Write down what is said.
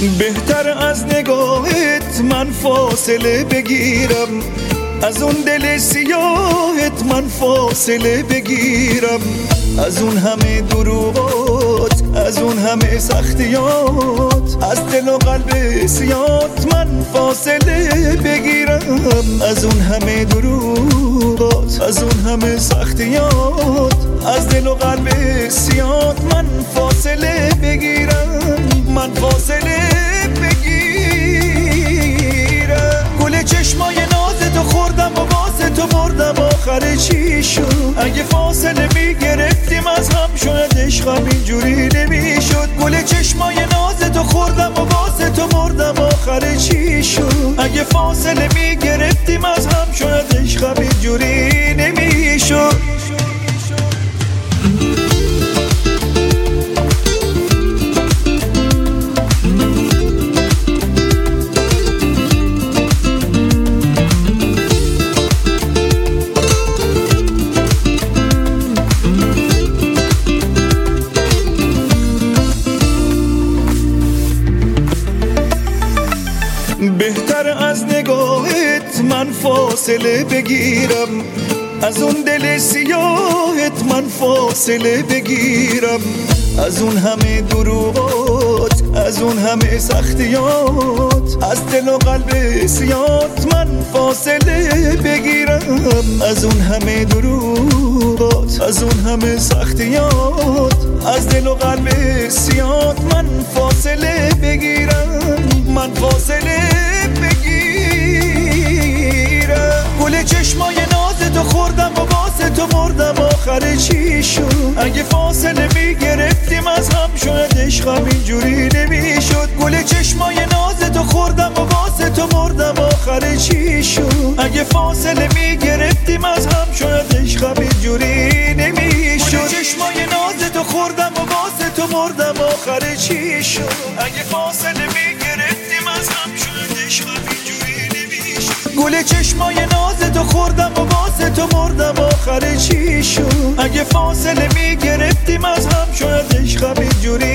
بهتر از نگاهت من فاصله بگیرم، از اون دل سیاهت من فاصله بگیرم، از اون همه دروغات، از اون همه سختیات، از دل و قلب سیاهت من فاصله بگیرم، از اون همه دروغات، از اون همه سختیات، از دل و قلب سیاهت من فاصله بگیرم، من فاصله بگیرم. گل چشمای نازتو خوردم و واسه تو بردم، آخر چی شد؟ اگه فاصله میگرفتیم از هم شاید عشقم اینجوری نمیشد. گل چشمای نازتو خوردم و واسه تو بردم، آخر چی شد؟ اگه فاصله میگرفتیم از هم شاید عشقم اینجوری نمیشد. بهتر از نگاهت من فاصله بگیرم، از اون دل سیاهت من فاصله بگیرم، از اون همه دروغات، از اون همه سختیات، از دل و قلب سیاهت من فاصله بگیرم، از اون همه دروغات، از اون همه سختیات، از دل و قلب سیاهت من فاصله بگیرم، من فاصله بگیرم. گل چشمای نازتو خوردم و واسه تو بردم، آخر چی شد؟ اگه فاصله میگرفتیم از هم شاید عشقم اینجوری نمیشد. گل چشمای نازتو خوردم و واسه تو بردم، آخر چی شد؟ اگه فاصله میگرفتیم از هم شاید عشقم اینجوری نمیشد. گل چشمای نازتو خوردم و واسه تو بردم، آخر چی شد؟ اگه فاصله میگرفتیم از هم شاید عشقم اینجوری نمیشد. گل چشمای نازتو خوردم و واسه تو بردم، آخر چی شد؟ اگه فاصله میگرفتیم از هم شاید عشقم اینجوری